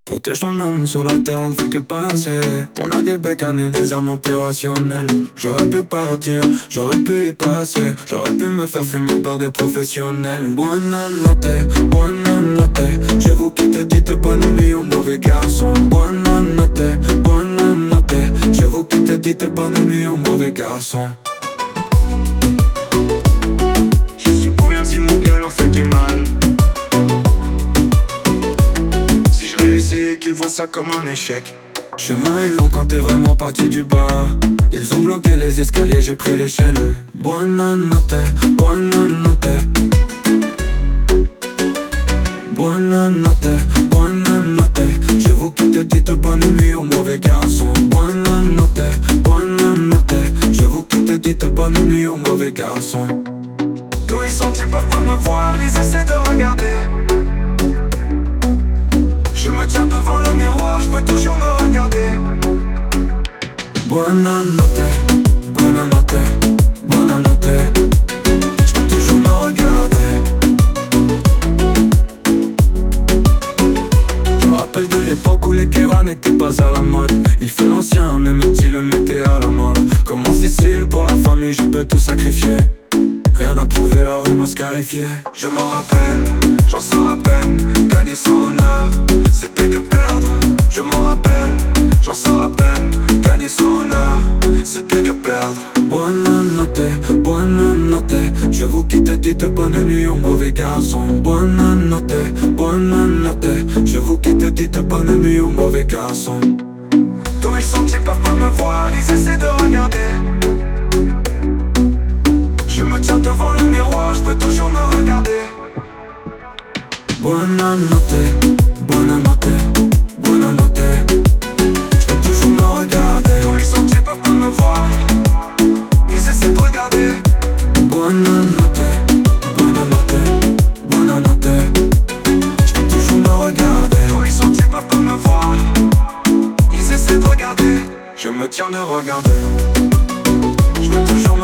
Protège ton âme sur la terre, on ne fait que passer. On a des bécanes et des armes opérationnelles. J'aurais pu partir, j'aurais pu y passer. J'aurais pu me faire fumer par des professionnels. Buona notte, j'ai vous qui te dites bonne nuit au mauvais garçon. Buona notte, j'ai vous qui te dites bonne nuit au mauvais garçon. Je suis pour rien si mon gars leur fait du mal. Et qu'ils voient ça comme un échec. Chemin est long quand t'es vraiment parti du bas. Ils ont bloqué les escaliers, j'ai pris l'échelle. Buona notte, buona notte. Buona notte, buona notte. Je vous quitte, dites bonne nuit au mauvais garçon. Buona notte, je vous quitte, dites bonne nuit au mauvais garçon. D'où ils sont, ils peuvent pas me voir, ils essaient de regarder. Je me tiens devant le miroir, je peux toujours me regarder. Buona notte, buona notte, buona notte. Je peux toujours me regarder. Je me rappelle de l'époque où les Kera n'étaient pas à la mode. Il fait l'ancien, même si le mettait à la mode. Comment Sicile pour la famille, je peux tout sacrifier. Rien n'a prouvé, la rue m'a scarifié. Je m'en rappelle, j'en sors à peine. Gagner son honneur, c'était de perdre. Je m'en rappelle, j'en sors à peine. Gagner son honneur, c'était de perdre. Buona notte, je vous quitte, dites bonne nuit au mauvais garçon. Buona notte, je vous quitte, dites bonne nuit au mauvais garçon. D'où ils sont, ils peuvent pas me voir, ils essaient de regarder. Je me tiens devant le miroir, je peux toujours me regarder. Buona notte, buona notte, buona notte. Je peux toujours me regarder. Où ils sont, ils peuvent pas me voir. Ils essaient de regarder. Buona notte, buona notte, buona notte. Je peux toujours me regarder. Où ils sont, ils peuvent pas me voir. Ils essaient de regarder. Je me tiens de regarder. Je peux toujours